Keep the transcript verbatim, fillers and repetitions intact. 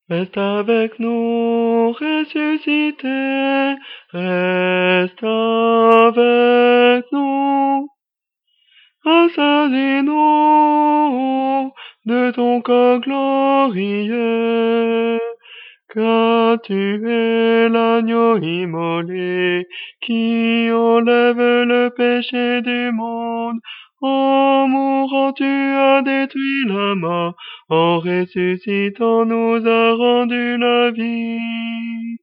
Reste avec nous, ressuscité, reste avec nous. Rassasie-nous de ton corps glorieux, car tu es l'agneau immolé qui enlève le péché du monde. En mourant, tu as détruit la mort, en ressuscitant, nous a rendu la vie.